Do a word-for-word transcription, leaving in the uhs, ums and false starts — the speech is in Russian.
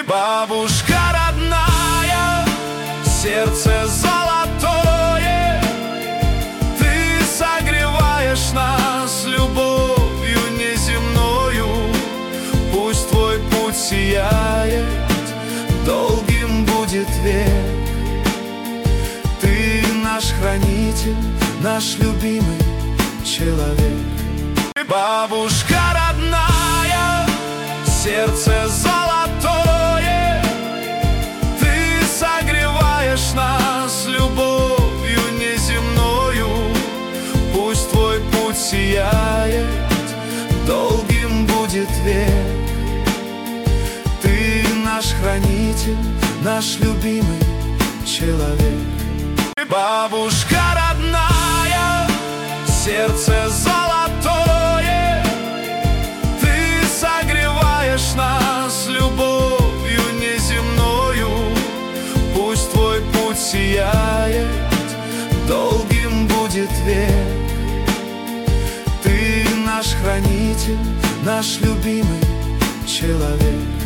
Бабушка родная, сердце золотое, ты согреваешь нас любовью неземною. Пусть твой путь сияет, долгим будет век. Ты наш хранитель, наш любимый человек. Бабушка родная, сердце золотое, ты согреваешь нас любовью неземною. Пусть твой путь сияет, долгим будет век. Ты наш хранитель, наш любимый человек. Бабушка родная, сердце золотое, ты согреваешь нас любовью неземною. Пусть твой путь сияет, долгим будет век. Ты наш хранитель, наш любимый человек.